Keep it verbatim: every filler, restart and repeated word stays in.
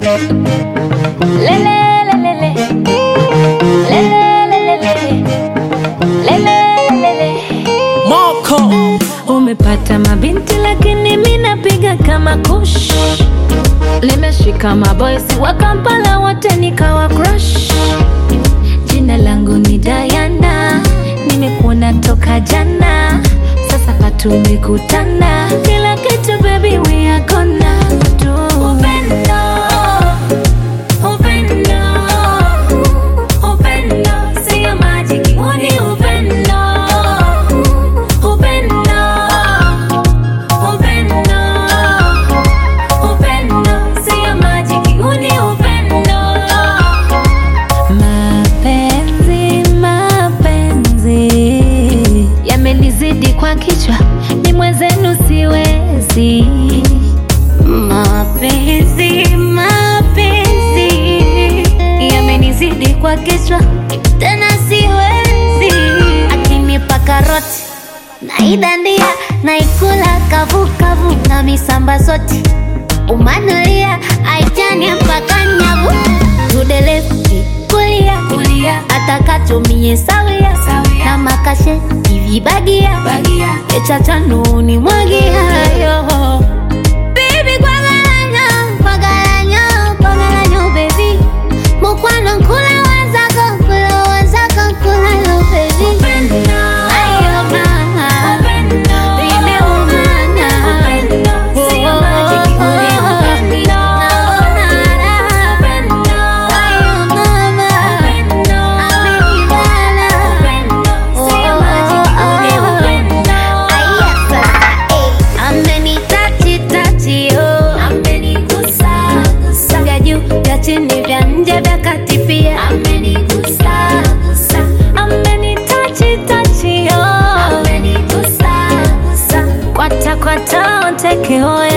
Lele lele lele lele lele lele Moko. Umepata mabinti lakini mimi napiga kama kush. Nimeshika maboysi wa Kampala wote nikawa crush. Jina langu ni Diana, nimekuona toka jana, sasa patumekutana. Kila kitu baby we are gonna do. Upendo, upendo, upendo, sio majiki, ni upendo. Upendo, upendo, upendo, sio majiki, ni upendo. Mapenzi, mapenzi yamenizidi kwa kichwa, ni mwenzenu siwezi. Mapenzi, mapenzi yamenizidi kwa kichwa, tena siwezi. Akinipa karoti naidandia, naikula kavu kavu na misamba zote. Umanulia aitania mpaka nyavu. Tudelefti kulia kulia, atakatumie sawia na makashe hivi bagia echa chanu ni mwagia yo. Baby kwagalanyo, kwagalanyo, kwagalanyo baby. Mukwano nkula wazako, kula wazako, kula yo baby. Upendo, ayo mama, upendo, nimeumana. Upendo, sio majiki, uni upendo. Naonana, upendo, ayo mama, upendo, amenibana. Upendo, sio majiki, uni upendo. Aya sasa, eh, amenitachi tachi yo, amenigusa gusa, vya juu vya chini vya nje vya kati pia, amenigusa gusa, amenitachi tachi yo, amenigusa gusa, kwata kwata onteke hoe.